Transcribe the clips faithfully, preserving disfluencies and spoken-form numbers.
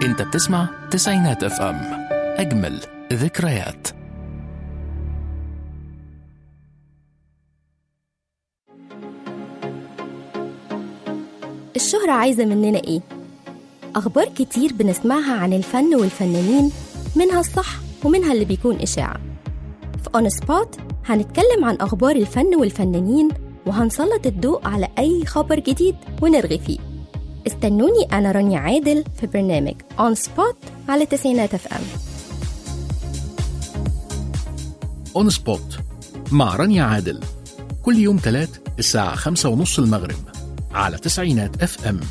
انت بتسمع تسعينات اف ام، اجمل ذكريات. الشهرة عايزة مننا ايه؟ اخبار كتير بنسمعها عن الفن والفنانين، منها الصح ومنها اللي بيكون اشاعة. في اون سبوت هنتكلم عن اخبار الفن والفنانين، وهنسلط الضوء على اي خبر جديد ونرغي فيه. استنوني انا رانيا عادل في برنامج اون سبوت على تسعينات اف ام. اون سبوت مع رانيا عادل، كل يوم ثلاث الساعة خمسة ونص المغرب على تسعينات اف ام.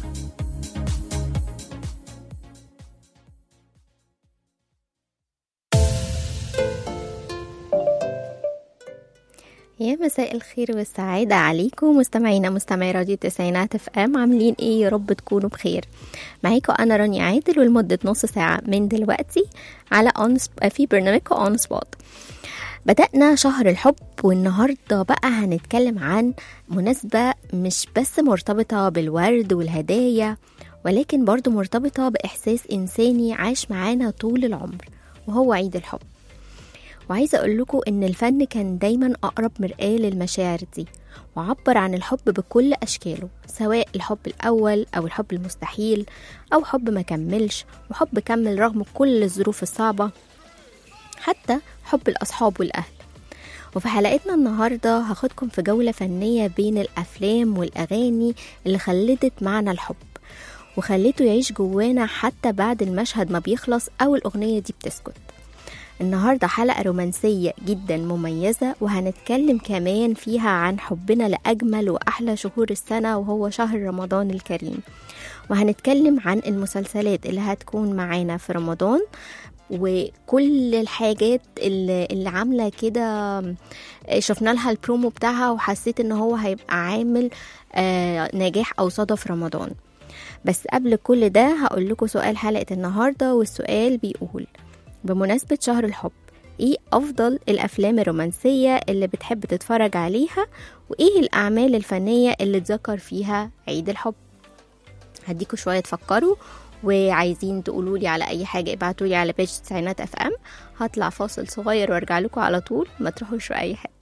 يا مساء الخير والسعادة عليكم مستمعينا مستمعي راديو تسعينات اف ام، عاملين ايه؟ يا رب تكونوا بخير. معاكم انا رانيا عادل، ولمدة نص ساعة من دلوقتي على اون في برنامجكم اون سبوت. بدأنا شهر الحب، والنهاردة بقى هنتكلم عن مناسبة مش بس مرتبطة بالورد والهدايا، ولكن برضو مرتبطة بإحساس إنساني عاش معانا طول العمر، وهو عيد الحب. وعايزة أقول لكم إن الفن كان دايما أقرب مرآة للمشاعر دي، وعبر عن الحب بكل أشكاله، سواء الحب الأول أو الحب المستحيل أو حب ما كملش وحب كمل رغم كل الظروف الصعبة، حتى حب الأصحاب والأهل. وفي حلقتنا النهاردة هاخدكم في جولة فنية بين الأفلام والأغاني اللي خلدت معنا الحب وخليته يعيش جوانا حتى بعد المشهد ما بيخلص أو الأغنية دي بتسكت. النهاردة حلقة رومانسية جدا مميزة، وهنتكلم كمان فيها عن حبنا لأجمل وأحلى شهور السنة، وهو شهر رمضان الكريم. وهنتكلم عن المسلسلات اللي هتكون معانا في رمضان، وكل الحاجات اللي, اللي عاملة كده شفنا لها البرومو بتاعها وحسيت ان هو هيبقى عامل آه نجاح أو صدى في رمضان. بس قبل كل ده هقول لكم سؤال حلقة النهاردة، والسؤال بيقول: بمناسبة شهر الحب، ايه افضل الافلام الرومانسية اللي بتحب تتفرج عليها؟ وايه الاعمال الفنية اللي تذكر فيها عيد الحب؟ هديكوا شوية تفكروا، وعايزين تقولولي على اي حاجة ابعتولي على بيج تسعينات اف ام. هطلع فاصل صغير وارجع لكم على طول، ما تروحوش في اي حتة.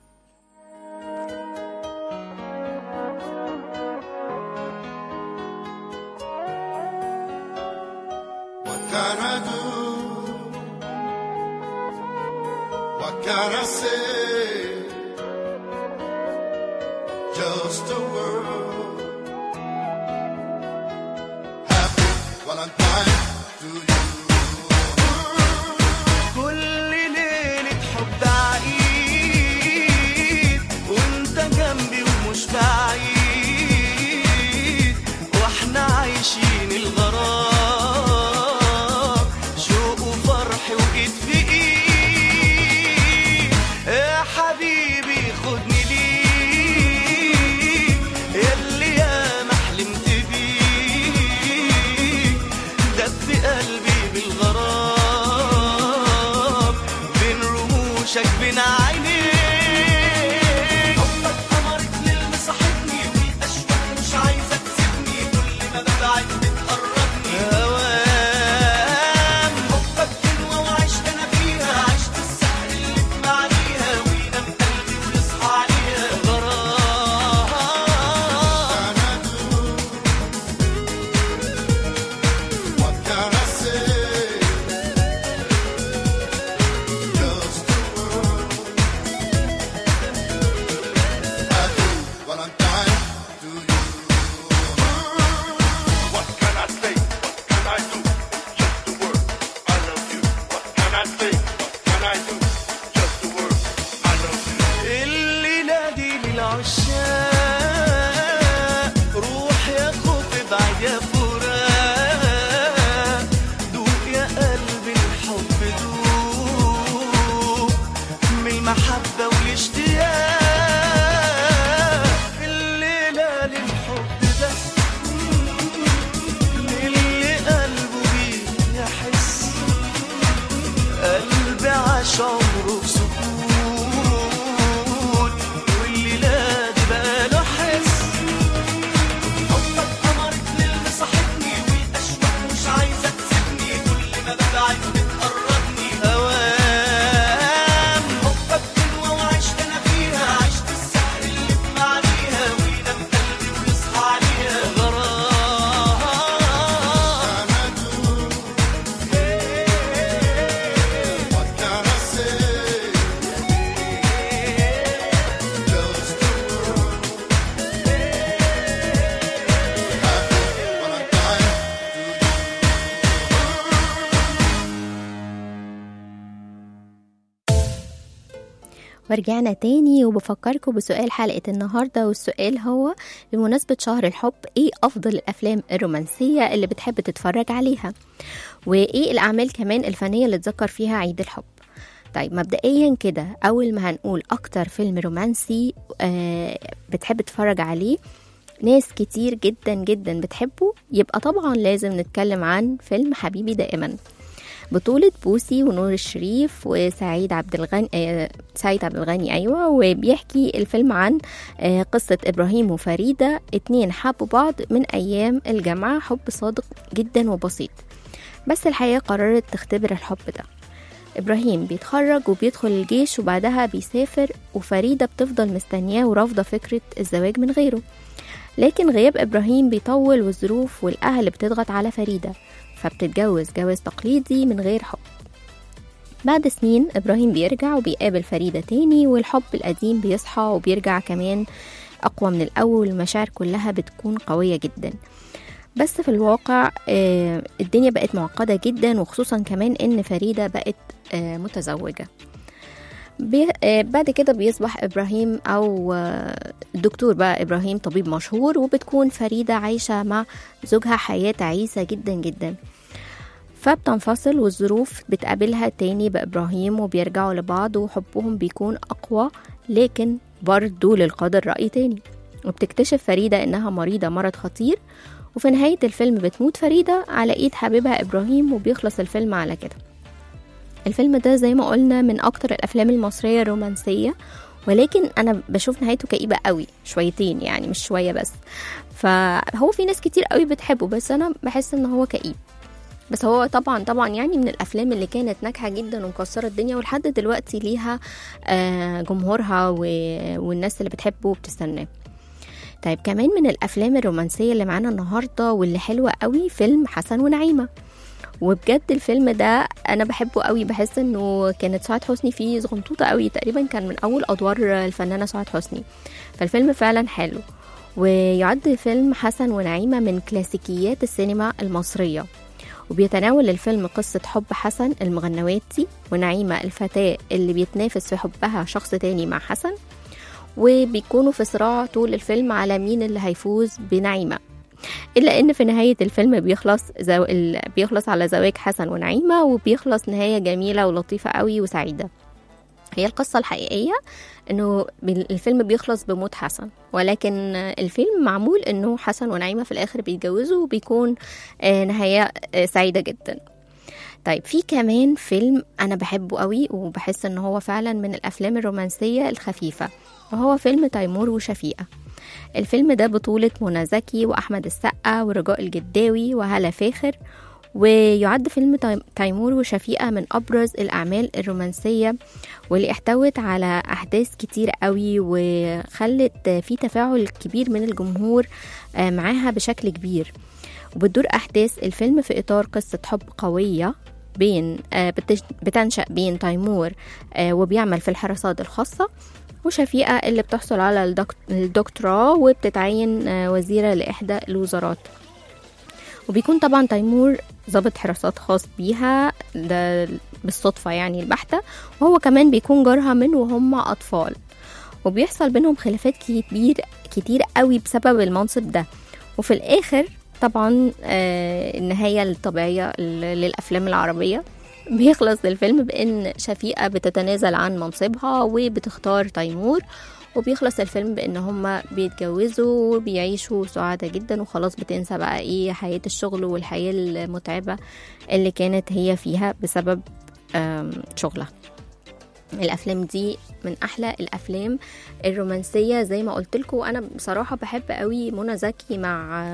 Can I say just a word? Happy Valentine to you. كل ليلة حب عيد وانت جنبي ومش بعيد، واحنا عايشين الغرام شوق وفرح وإيد في إيد. حبيبي خدني ليك ياللي يا ما حلمت بيك، دب قلبي ورجعنا تاني وبفكركم بسؤال حلقة النهاردة، والسؤال هو بمناسبة شهر الحب ايه أفضل الأفلام الرومانسية اللي بتحب تتفرج عليها، وايه الأعمال كمان الفنية اللي تذكر فيها عيد الحب. طيب مبدئيا كده أول ما هنقول أكتر فيلم رومانسي آه بتحب تتفرج عليه ناس كتير جدا جدا بتحبه، يبقى طبعا لازم نتكلم عن فيلم حبيبي دائما، بطولة بوسي ونور الشريف وسعيد عبد الغني آه سعيد عبد الغني أيوة. وبيحكي الفيلم عن آه قصة إبراهيم وفريدة، اتنين حبوا بعض من أيام الجامعة حب صادق جدا وبسيط، بس الحياة قررت تختبر الحب ده. إبراهيم بيتخرج وبيدخل الجيش وبعدها بيسافر، وفريدة بتفضل مستنياه ورافضة فكرة الزواج من غيره، لكن غياب إبراهيم بيطول والظروف والأهل بتضغط على فريدة، فبتتجوز جواز تقليدي من غير حب. بعد سنين إبراهيم بيرجع وبيقابل فريدة تاني، والحب القديم بيصحى وبيرجع كمان أقوى من الأول، المشاعر كلها بتكون قوية جدا. بس في الواقع الدنيا بقت معقدة جدا، وخصوصا كمان إن فريدة بقت متزوجة. بعد كده بيصبح إبراهيم أو الدكتور بقى إبراهيم طبيب مشهور، وبتكون فريدة عايشة مع زوجها حياة تعيسة جدا جدا، فبتنفصل والظروف بتقابلها تاني بإبراهيم وبيرجعوا لبعض وحبهم بيكون أقوى، لكن برضو للقدر رأي تاني. وبتكتشف فريدة إنها مريضة مرض خطير، وفي نهاية الفيلم بتموت فريدة على إيد حبيبها إبراهيم، وبيخلص الفيلم على كده. الفيلم ده زي ما قلنا من أكتر الأفلام المصرية الرومانسية، ولكن أنا بشوف نهايته كئيبة قوي شويتين، يعني مش شوية بس، فهو في ناس كتير قوي بتحبه بس أنا بحس إن هو كئيب. بس هو طبعا طبعا يعني من الأفلام اللي كانت ناجحة جدا ومكسرة الدنيا، ولحد دلوقتي ليها جمهورها والناس اللي بتحبه وبتستناه. طيب كمان من الأفلام الرومانسية اللي معانا النهاردة واللي حلوة قوي فيلم حسن ونعيمة، وبجد الفيلم ده انا بحبه قوي، بحس انه كانت سعاد حسني فيه صغنطوطه قوي، تقريبا كان من اول ادوار الفنانه سعاد حسني، فالفيلم فعلا حلو. ويعد فيلم حسن ونعيمة من كلاسيكيات السينما المصرية، وبيتناول الفيلم قصة حب حسن المغنواتي ونعيمة الفتاة اللي بيتنافس في حبها شخص تاني مع حسن، وبيكونوا في صراع طول الفيلم على مين اللي هيفوز بنعيمة، إلا إن في نهاية الفيلم بيخلص زو... بيخلص على زواج حسن ونعيمة، وبيخلص نهاية جميلة ولطيفة قوي وسعيدة. هي القصة الحقيقية إنه الفيلم بيخلص بموت حسن، ولكن الفيلم معمول إنه حسن ونعيمة في الآخر بيتجوزوا وبيكون نهاية سعيدة جدا. طيب في كمان فيلم أنا بحبه قوي وبحس إنه هو فعلا من الأفلام الرومانسية الخفيفة، وهو فيلم تيمور وشفيقة. الفيلم ده بطولة منى زكي وأحمد السقا ورجاء الجداوي وهالة فاخر، ويعد فيلم تيمور وشفيقة من أبرز الأعمال الرومانسية واللي احتوت على أحداث كتير قوي، وخلت في تفاعل كبير من الجمهور معاها بشكل كبير. وبتدور أحداث الفيلم في إطار قصة حب قوية بين بتنشأ بين تيمور وبيعمل في الحراسات الخاصة، وشفيقة اللي بتحصل على الدكتوراه وبتتعين وزيرة لإحدى الوزارات. وبيكون طبعا تيمور ضابط حراسات خاص بيها ده بالصدفة يعني البحتة، وهو كمان بيكون جارها من وهم أطفال، وبيحصل بينهم خلافات كتير كتير قوي بسبب المنصب ده. وفي الآخر طبعا آه النهاية الطبيعية للأفلام العربية بيخلص الفيلم بأن شفيقة بتتنازل عن منصبها وبتختار تيمور، وبيخلص الفيلم بأن هما بيتجوزوا وبيعيشوا سعادة جدا، وخلاص بتنسى بقى ايه حياة الشغل والحياة المتعبة اللي كانت هي فيها بسبب شغلها. الأفلام دي من أحلى الأفلام الرومانسية زي ما قلت لكم. أنا بصراحة بحب قوي منى زكي مع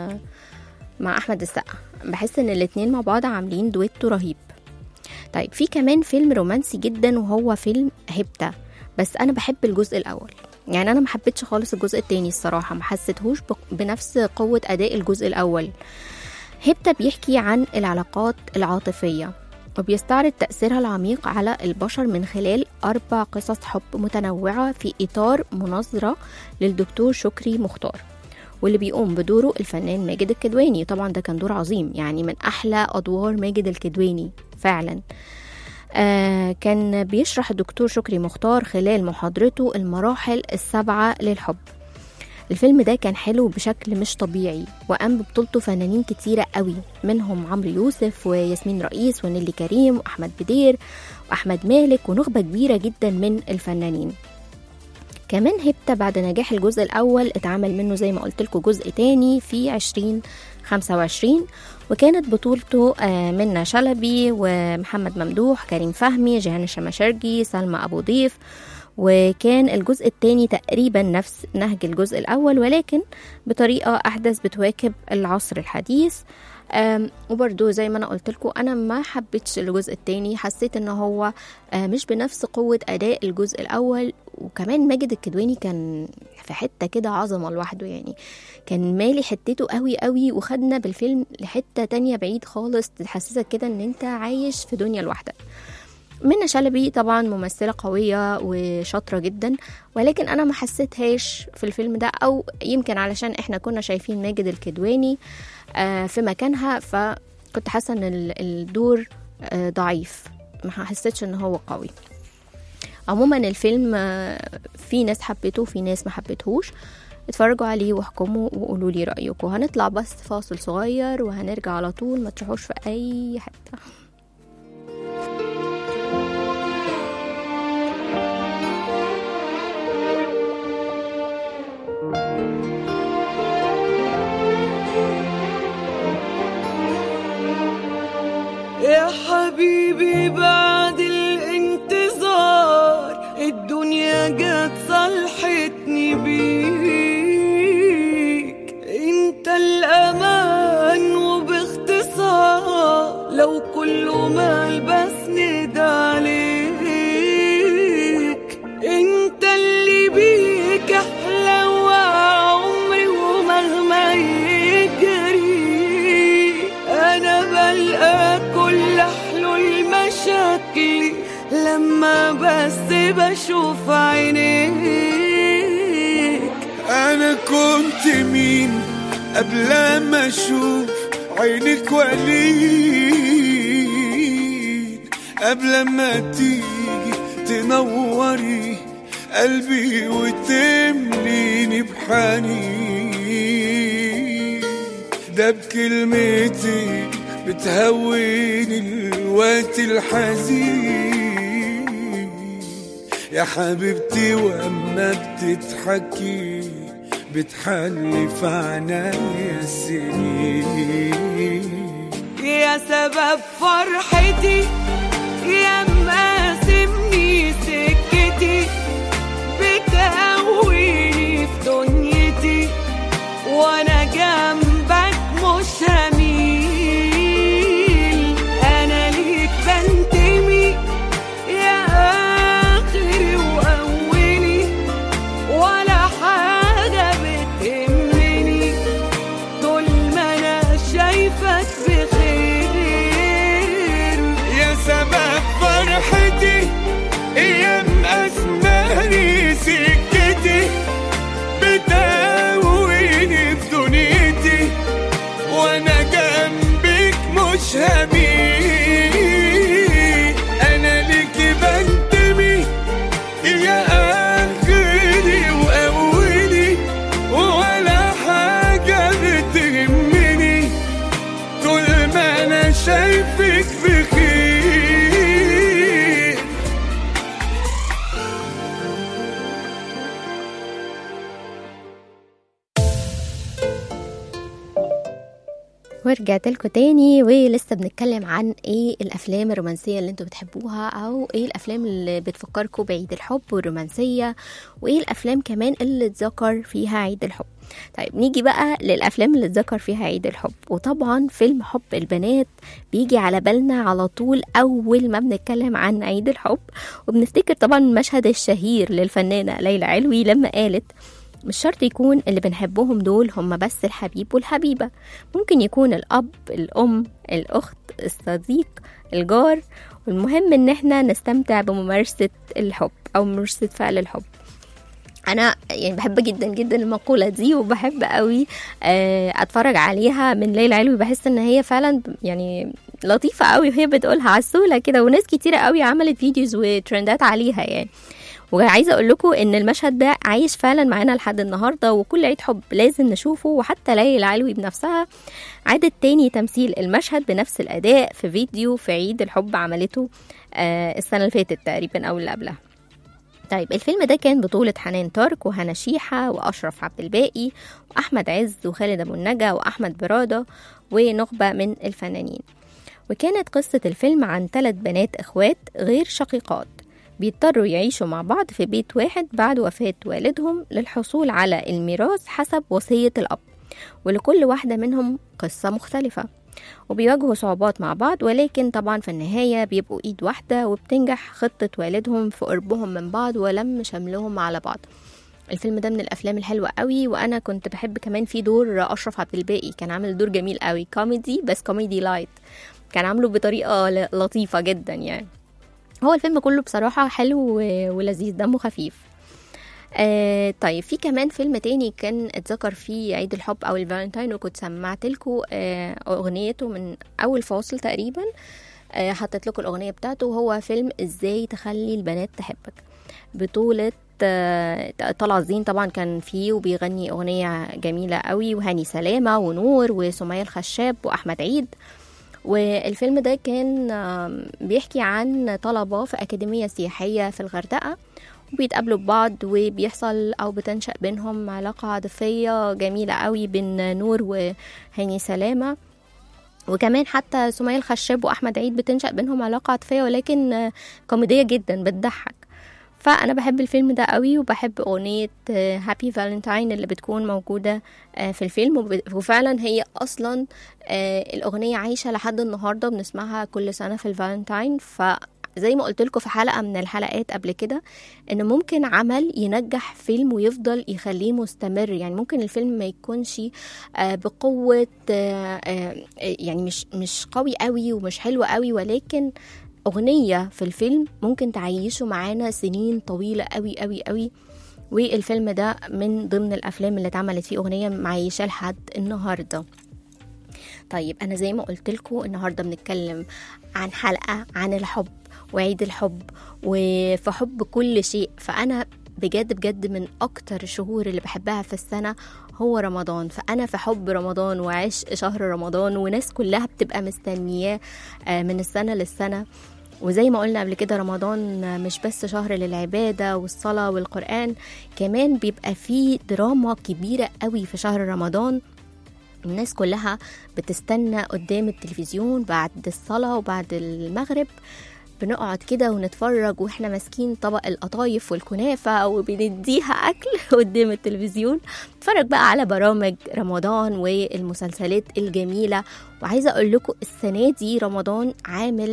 مع أحمد السقا، بحس ان الاتنين مع بعض عاملين دويتو رهيب. طيب في كمان فيلم رومانسي جدا وهو فيلم هبتة، بس انا بحب الجزء الاول، يعني انا ما حبيتش خالص الجزء التاني الصراحة، ما حسيتهوش بنفس قوة اداء الجزء الاول. هبتة بيحكي عن العلاقات العاطفية وبيستعرض تأثيرها العميق على البشر من خلال أربع قصص حب متنوعة في إطار مناظرة للدكتور شكري مختار، واللي بيقوم بدوره الفنان ماجد الكدواني. طبعا ده كان دور عظيم، يعني من أحلى أدوار ماجد الكدواني فعلا. آه كان بيشرح الدكتور شكري مختار خلال محاضرته المراحل السبعة للحب. الفيلم ده كان حلو بشكل مش طبيعي، وقام ببطولته فنانين كتيرة قوي، منهم عمرو يوسف وياسمين رئيس ونيلي كريم وأحمد بدير وأحمد مالك ونخبة كبيرة جدا من الفنانين. كمان هبتة بعد نجاح الجزء الأول اتعمل منه زي ما قلت لكم جزء تاني في عشرين خمسة وعشرين، وكانت بطولته منى شلبي ومحمد ممدوح، كريم فهمي، جيهان الشماشرجي، سلمى أبو ضيف. وكان الجزء الثاني تقريبا نفس نهج الجزء الأول، ولكن بطريقة أحدث بتواكب العصر الحديث. وبرضو زي ما أنا قلت لكم أنا ما حبيتش الجزء الثاني، حسيت إنه هو مش بنفس قوة أداء الجزء الأول. وكمان ماجد الكدواني كان في حتة كده عظمة لوحده، يعني كان مالي حتته قوي قوي، وخدنا بالفيلم لحتة تانية بعيد خالص تحسسك كده إن أنت عايش في دنيا لوحدك. منى شلبي طبعا ممثلة قوية وشاطرة جدا، ولكن أنا ما حسيتهاش في الفيلم ده، أو يمكن علشان إحنا كنا شايفين ماجد الكدواني في مكانها، فكنت حاسة إن الدور ضعيف، ما حسيتش إن هو قوي. عموما الفيلم في ناس حبته وفي ناس ما حبتهوش، اتفرجوا عليه واحكموا وقولوا لي رأيكم. هنطلع بس فاصل صغير وهنرجع على طول، ما تروحوش في أي حتة. يا حبيبي بعد الانتظار الدنيا جت صلحتني بيك، انت الامان وباختصار لو كل ما البسند عليك، انت اللي بيك احلى وعمري ومهما يجري انا بلقى كل حلول مشاكلي لما بس بشوف عينيك. أنا كنت مين قبل ما أشوف عينك وليد، قبل ما تيجي تنوري قلبي وتمليني بحنين، ده بكلمتي بتهويني الوقت الحزين يا حبيبتي، واما بتضحكي بتحلي في عنايا السنين، يا سبب فرحتي يا مقاسمني سكتي، بتقويني في دنيتي وانا جنبك مش هميل، انا ليك بنتمي يا اخري واولي، ولا حاجه بتهمني طول ما انا شايفك بخير، يا سبب فرحتي يا مقاسماني سكتي، بتقويني في دنيتي وانا جنبك مش هميل، انا ليكي بنتمي يا اخري واولي، ولا حاجه بتهمني طول ما انا شايفك بخير. ورجعت لكم تاني، ولسه بنتكلم عن ايه الافلام الرومانسيه اللي انتوا بتحبوها، او ايه الافلام اللي بتفكركم بعيد الحب والرومانسيه، وايه الافلام كمان اللي اتذكر فيها عيد الحب. طيب نيجي بقى للافلام اللي اتذكر فيها عيد الحب، وطبعا فيلم حب البنات بيجي على بالنا على طول اول ما بنتكلم عن عيد الحب، وبنفتكر طبعا المشهد الشهير للفنانه ليلى علوي لما قالت مش شرط يكون اللي بنحبهم دول هم بس الحبيب والحبيبة، ممكن يكون الأب، الأم، الأخت، الصديق، الجار، والمهم ان احنا نستمتع بممارسة الحب او ممارسة فعل الحب. انا يعني بحب جدا جدا المقولة دي، وبحب قوي اتفرج عليها من ليلى علوي، بحس ان هي فعلا يعني لطيفة قوي وهي بتقولها عسولة كده، وناس كتيرة قوي عملت فيديوز وترندات عليها يعني. وعايزة اقول لكم ان المشهد ده عايش فعلا معانا لحد النهاردة، وكل عيد حب لازم نشوفه. وحتى ليلى العلوي بنفسها عادت تاني تمثيل المشهد بنفس الاداء في فيديو في عيد الحب عملته آه السنة اللي فاتت تقريبا او اللي قبلها. طيب الفيلم ده كان بطولة حنان ترك وهنا شيحة وأشرف عبد الباقي وأحمد عز وخالد أبو النجا وأحمد برادة ونخبة من الفنانين. وكانت قصة الفيلم عن ثلاث بنات إخوات غير شقيقات بيضطروا يعيشوا مع بعض في بيت واحد بعد وفاة والدهم للحصول على الميراث حسب وصية الأب، ولكل واحدة منهم قصة مختلفة وبيواجهوا صعوبات مع بعض، ولكن طبعا في النهاية بيبقوا ايد واحدة وبتنجح خطة والدهم في قربهم من بعض ولم شملهم على بعض. الفيلم ده من الافلام الحلوة قوي، وانا كنت بحب كمان في دور اشرف عبد الباقي، كان عامل دور جميل قوي كوميدي بس كوميدي لايت، كان عامله بطريقة لطيفة جدا يعني. هو الفيلم كله بصراحة حلو ولذيذ دمه خفيف. آه طيب في كمان فيلم تاني كان اتذكر فيه عيد الحب او الفالنتاين، وكنت سمعت لكم آه اغنيته من اول فاصل تقريبا، آه حطيت لكم الاغنيه بتاعته، وهو فيلم ازاي تخلي البنات تحبك، بطوله آه طلع الزين طبعا كان فيه وبيغني اغنيه جميله قوي، وهاني سلامه ونور وسمية الخشاب واحمد عيد. والفيلم ده كان بيحكي عن طلبه في اكاديميه سياحيه في الغردقه، وبيتقابلوا ببعض وبيحصل او بتنشأ بينهم علاقة عاطفية جميلة قوي بين نور وهاني سلامة، وكمان حتى سمية الخشاب واحمد عيد بتنشأ بينهم علاقة عاطفية ولكن كوميدية جدا بتضحك. فانا بحب الفيلم ده قوي، وبحب اغنية هابي فالنتاين اللي بتكون موجودة في الفيلم، وفعلا هي اصلا الاغنية عايشة لحد النهاردة بنسمعها كل سنة في الفالنتاين. ف زي ما قلت لكم في حلقة من الحلقات قبل كده ان ممكن عمل ينجح فيلم ويفضل يخليه مستمر، يعني ممكن الفيلم ما يكونش بقوة يعني مش مش قوي قوي ومش حلو قوي، ولكن اغنية في الفيلم ممكن تعيشه معانا سنين طويلة قوي قوي قوي. والفيلم ده من ضمن الافلام اللي اتعملت فيه اغنية معيشة لحد النهاردة. طيب انا زي ما قلت لكم النهاردة بنتكلم عن حلقة عن الحب وعيد الحب وفي حب كل شيء، فأنا بجد بجد من أكتر الشهور اللي بحبها في السنة هو رمضان. فأنا في حب رمضان وعشق شهر رمضان، وناس كلها بتبقى مستنياه من السنة للسنة. وزي ما قلنا قبل كده رمضان مش بس شهر للعبادة والصلاة والقرآن، كمان بيبقى فيه دراما كبيرة قوي في شهر رمضان. الناس كلها بتستنى قدام التلفزيون بعد الصلاة وبعد المغرب، بنقعد كده ونتفرج واحنا ماسكين طبق القطايف والكنافة وبنديها أكل قدام التلفزيون، نتفرج بقى على برامج رمضان والمسلسلات الجميلة. وعايزة أقول لكم السنة دي رمضان عامل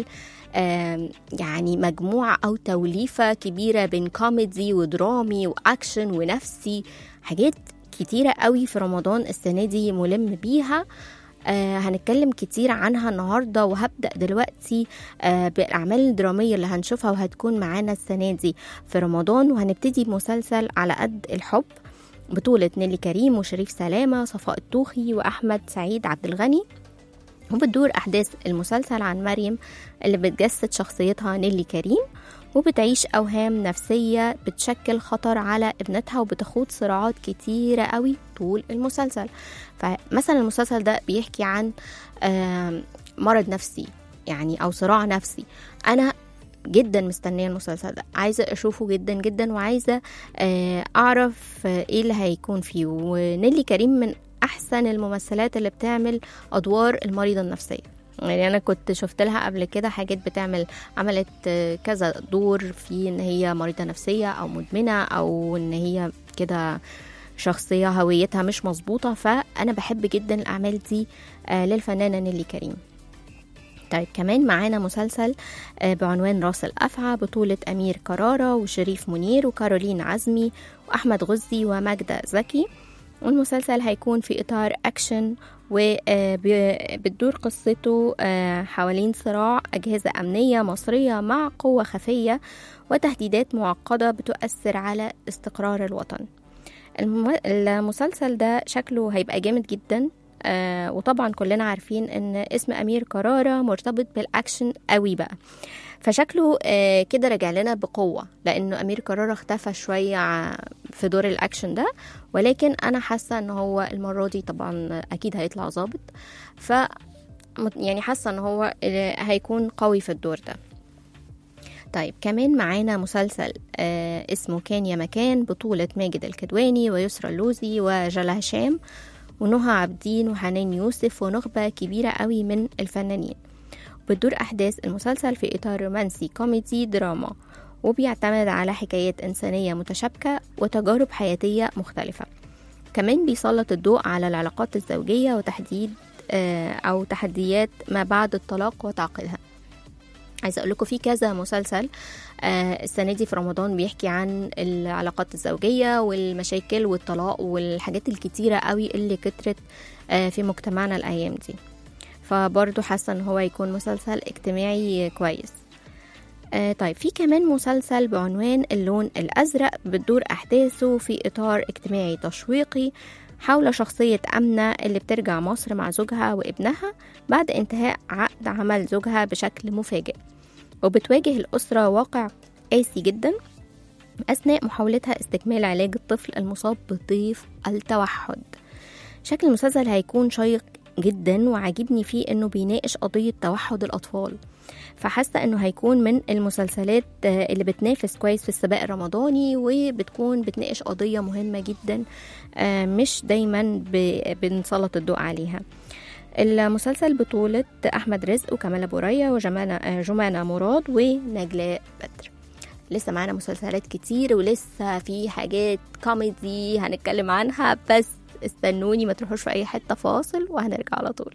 يعني مجموعة أو توليفة كبيرة بين كوميدي ودرامي وأكشن ونفسي، حاجات كتيرة قوي في رمضان السنة دي ملم بيها. آه هنتكلم كتير عنها النهاردة، وهبدأ دلوقتي آه بالأعمال الدرامية اللي هنشوفها وهتكون معانا السنة دي في رمضان. وهنبتدي بمسلسل على قد الحب بطولة نيلي كريم وشريف سلامة صفاء الطوخي وأحمد سعيد عبد الغني، وبتدور أحداث المسلسل عن مريم اللي بتجسد شخصيتها نيلي كريم، وبتعيش أوهام نفسية بتشكل خطر على ابنتها، وبتخوض صراعات كتيرة قوي طول المسلسل. فمثلا المسلسل ده بيحكي عن مرض نفسي يعني أو صراع نفسي. أنا جدا مستنية المسلسل ده، عايزة أشوفه جدا جدا، وعايزة أعرف إيه اللي هيكون فيه. ونيلي كريم من أحسن الممثلات اللي بتعمل أدوار المريضة النفسية، يعني أنا كنت شفت لها قبل كده حاجات بتعمل عملت كذا دور في إن هي مريضة نفسية أو مدمنة أو إن هي كده شخصية هويتها مش مظبوطة. فأنا بحب جدا الأعمال دي للفنانة نيلي كريم. طيب كمان معانا مسلسل بعنوان راس الأفعى بطولة أمير كرارة وشريف منير وكارولين عزمي وأحمد غزي وماجدة زكي، والمسلسل هيكون في إطار أكشن، وبتدور قصته حوالين صراع أجهزة أمنية مصرية مع قوة خفية وتهديدات معقدة بتؤثر على استقرار الوطن. المسلسل ده شكله هيبقى جامد جدا، آه وطبعا كلنا عارفين ان اسم أمير كرارة مرتبط بالأكشن قوي بقى، فشكله آه كده رجع لنا بقوة، لأنه أمير كرارة اختفى شوية في دور الأكشن ده، ولكن أنا حاسة ان هو المرة دي طبعا أكيد هيطلع ظابط، ف يعني حاسة ان هو هيكون قوي في الدور ده. طيب كمان معانا مسلسل آه اسمه كان يا مكان، بطولة ماجد الكدواني ويسرى اللوزي وجلا هشام ونهى عابدين وحنان يوسف ونخبة كبيرة قوي من الفنانين. بتدور أحداث المسلسل في إطار رومانسي كوميدي دراما، وبيعتمد على حكايات إنسانية متشابكة وتجارب حياتية مختلفة. كمان بيسلط الضوء على العلاقات الزوجية وتحديد آه أو تحديات ما بعد الطلاق وتعقيدها. عايزة أقول لكم في كذا مسلسل آه السنة دي في رمضان بيحكي عن العلاقات الزوجية والمشاكل والطلاق والحاجات الكتيرة قوي اللي كترت آه في مجتمعنا الأيام دي، فبرضو حاسة ان هو يكون مسلسل اجتماعي كويس. آه طيب في كمان مسلسل بعنوان اللون الأزرق، بتدور أحداثه في إطار اجتماعي تشويقي حول شخصية أمنة اللي بترجع مصر مع زوجها وابنها بعد انتهاء عقد عمل زوجها بشكل مفاجئ، وبتواجه الأسرة واقع قاسي جدا أثناء محاولتها استكمال علاج الطفل المصاب بضيف التوحد. شكل المسلسل هيكون شيق جدا، وعجبني فيه انه بيناقش قضية توحد الأطفال، فحاسة انه هيكون من المسلسلات اللي بتنافس كويس في السباق الرمضاني، وبتكون بتناقش قضية مهمة جدا مش دايما بنسلط الضوء عليها. المسلسل بطولة أحمد رزق وكمال أبو ريا وجمانة جمانة مراد ونجلاء بدر. لسه معانا مسلسلات كتير، ولسه في حاجات كوميدي هنتكلم عنها، بس استنوني ما تروحوش في أي حتة، فاصل وهنرجع على طول.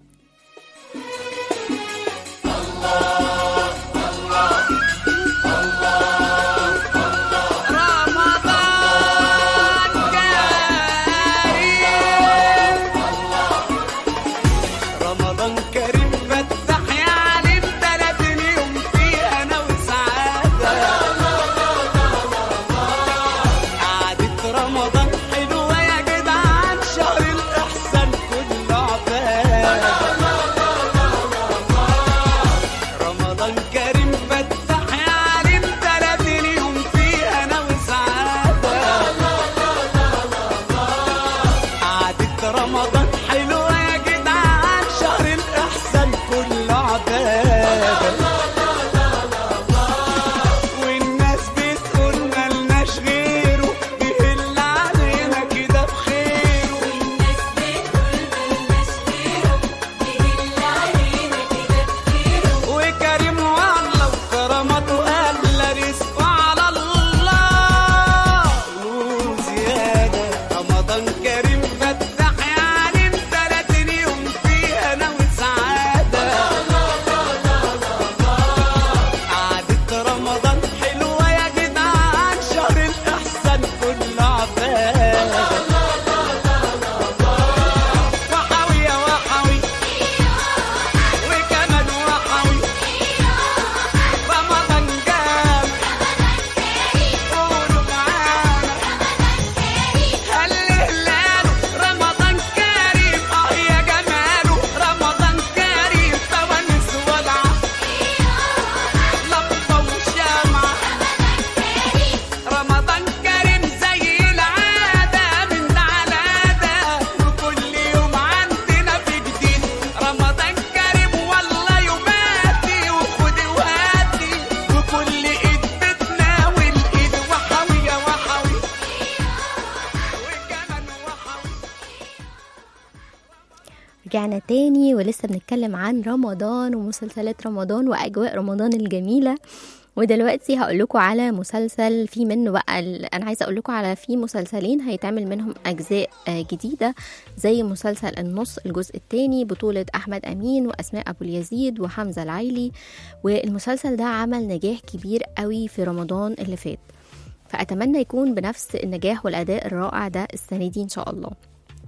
رجعنا تاني ولسه بنتكلم عن رمضان ومسلسلات رمضان وأجواء رمضان الجميلة. ودلوقتي هقول لكم على مسلسل في منه بقى ال... انا عايزه اقول لكم على في مسلسلين هيتعمل منهم اجزاء جديده، زي مسلسل النص الجزء الثاني بطوله احمد امين واسماء ابو اليزيد وحمزه العيلي، والمسلسل ده عمل نجاح كبير قوي في رمضان اللي فات، فاتمنى يكون بنفس النجاح والاداء الرائع ده السنه دي ان شاء الله.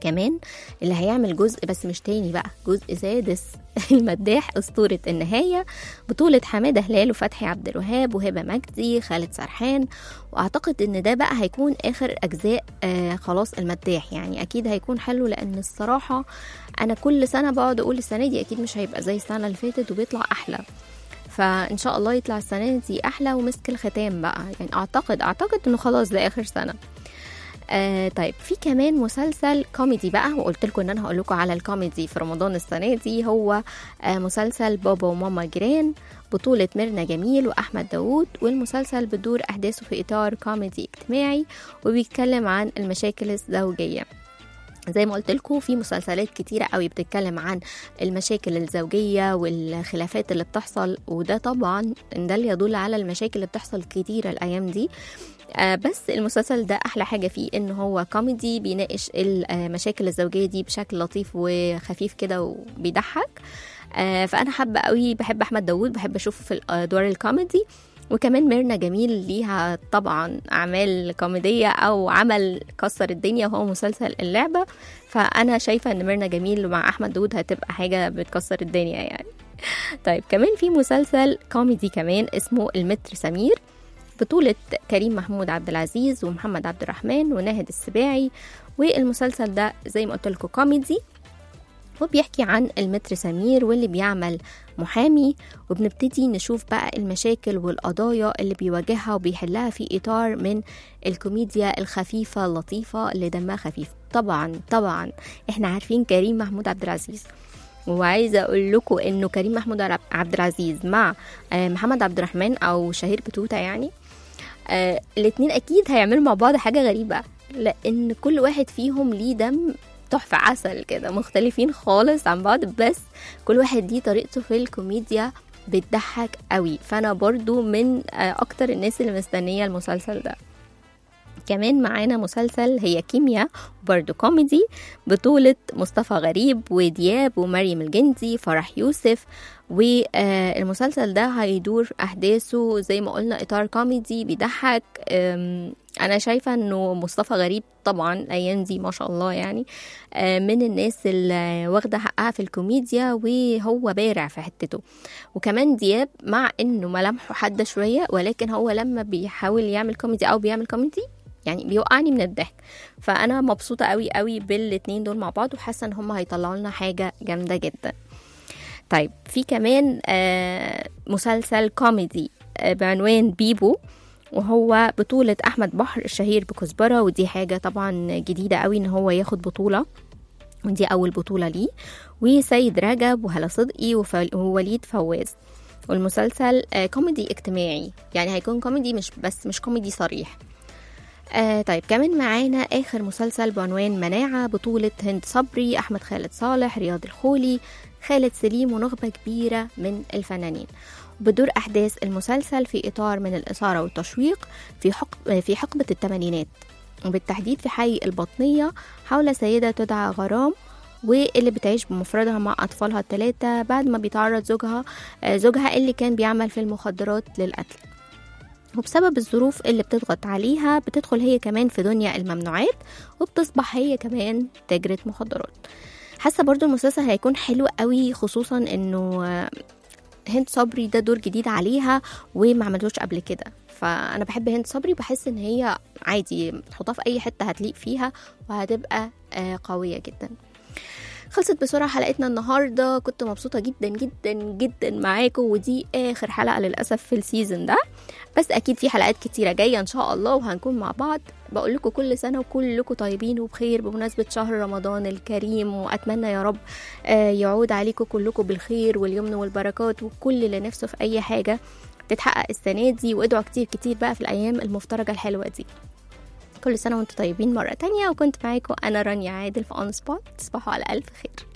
كمان اللي هيعمل جزء بس مش تاني بقى، جزء سادس المداح أسطورة النهاية، بطولة حمادة هلال وفتحي عبد الوهاب وهبة مجدي خالد سرحان. واعتقد ان ده بقى هيكون اخر اجزاء آه خلاص المداح، يعني اكيد هيكون حلو، لان الصراحة انا كل سنة بقعد اقول السنة دي اكيد مش هيبقى زي السنة اللي فاتت وبيطلع احلى، فان شاء الله يطلع السنة دي احلى ومسك الختام بقى، يعني اعتقد اعتقد انه خلاص ده اخر سنة. آه طيب في كمان مسلسل كوميدي بقى، وقلت لكم ان انا هقول لكم على الكوميدي في رمضان السنه دي، هو آه مسلسل بابا وماما جيران، بطوله ميرنا جميل واحمد داوود، والمسلسل بتدور احداثه في اطار كوميدي اجتماعي وبيتكلم عن المشاكل الزوجيه. زي ما قلت لكم في مسلسلات كتيرة قوي بتتكلم عن المشاكل الزوجية والخلافات اللي بتحصل، وده طبعا ده اللي يدل على المشاكل اللي بتحصل كتيرة الأيام دي. آه بس المسلسل ده أحلى حاجة فيه إنه هو كوميدي، بيناقش المشاكل الزوجية دي بشكل لطيف وخفيف كده وبيضحك. آه فأنا حابة قوي، بحب أحمد داوود، بحب أشوفه في الأدوار الكوميدي، وكمان ميرنا جميل ليها طبعا أعمال كوميدية أو عمل كسر الدنيا وهو مسلسل اللعبة، فأنا شايفة أن ميرنا جميل مع أحمد داوود هتبقى حاجة بتكسر الدنيا يعني. طيب كمان في مسلسل كوميدي كمان اسمه المتر سمير، بطولة كريم محمود عبد العزيز ومحمد عبد الرحمن وناهد السباعي، والمسلسل ده زي ما قلت لكم كوميدي، وبيحكي عن المتر سمير واللي بيعمل محامي، وبنبتدي نشوف بقى المشاكل والقضايا اللي بيواجهها وبيحلها في إطار من الكوميديا الخفيفة اللطيفة اللي دمها خفيف. طبعا طبعا احنا عارفين كريم محمود عبد العزيز، وعايزة أقول لكم إنه كريم محمود عبد العزيز مع محمد عبد الرحمن أو شهير بتوتة يعني آه الاتنين أكيد هيعملوا مع بعض حاجة غريبة، لأن كل واحد فيهم ليه دم تحفة عسل كده، مختلفين خالص عن بعض، بس كل واحد ليه طريقته في الكوميديا بتضحك قوي، فأنا برضو من أكتر الناس اللي مستنية المسلسل ده. كمان معانا مسلسل هي كيمياء، برضو كوميدي، بطولة مصطفى غريب ودياب ومريم الجندي فرح يوسف، والمسلسل ده هيدور أحداثه زي ما قلنا إطار كوميدي بيضحك. أنا شايفة أنه مصطفى غريب طبعا الأيام دي ما شاء الله يعني من الناس اللي واخدة حقها في الكوميديا وهو بارع في حتته، وكمان دياب مع أنه ملامحه حادة شوية، ولكن هو لما بيحاول يعمل كوميدي أو بيعمل كوميدي يعني بيوقعني من الضحك، فأنا مبسوطة قوي قوي بالاتنين دول مع بعض، وحاسة ان هم هيطلعوا لنا حاجة جامدة جدا. طيب في كمان آه مسلسل كوميدي آه بعنوان بيبو، وهو بطولة أحمد بحر الشهير بكزبرة، ودي حاجة طبعا جديدة قوي ان هو ياخد بطولة، ودي أول بطولة ليه، وسيد رجب وهلا صدقي ووليد فواز. والمسلسل آه كوميدي اجتماعي، يعني هيكون كوميدي مش بس مش كوميدي صريح. آه طيب كمان معانا آخر مسلسل بعنوان مناعة، بطولة هند صبري، أحمد خالد صالح، رياض الخولي، خالد سليم، ونخبة كبيرة من الفنانين. بدور أحداث المسلسل في إطار من الإثارة والتشويق في حقب في حقبة الثمانينات، وبالتحديد في حي البطنية، حول سيدة تدعى غرام، واللي بتعيش بمفردها مع أطفالها الثلاثة بعد ما بيتعرض زوجها آه زوجها اللي كان بيعمل في المخدرات للقتل، وبسبب الظروف اللي بتضغط عليها بتدخل هي كمان في دنيا الممنوعات، وبتصبح هي كمان تاجرة مخدرات. حاسة برضو المسلسل هيكون حلو قوي، خصوصا انه هند صبري ده دور جديد عليها وما عملوش قبل كده، فانا بحب هند صبري، بحس ان هي عادي تحطها في اي حتة هتليق فيها وهتبقى قوية جدا. خلصت بسرعة حلقتنا النهاردة، كنت مبسوطة جدا جدا جدا معاكم، ودي آخر حلقة للأسف في السيزن ده، بس أكيد في حلقات كتيرة جاية إن شاء الله وهنكون مع بعض. بقول لكم كل سنة وكلكم طيبين وبخير بمناسبة شهر رمضان الكريم، وأتمنى يا رب يعود عليكم كلكم بالخير واليمن والبركات، وكل اللي نفسه في أي حاجة تتحقق السنة دي، وادعوا كتير كتير بقى في الأيام المفترجة الحلوة دي. كل سنة وانتم طيبين مرة تانية، وكنت معاكم أنا رانيا عادل في أون سبوت. تصبحوا على ألف خير.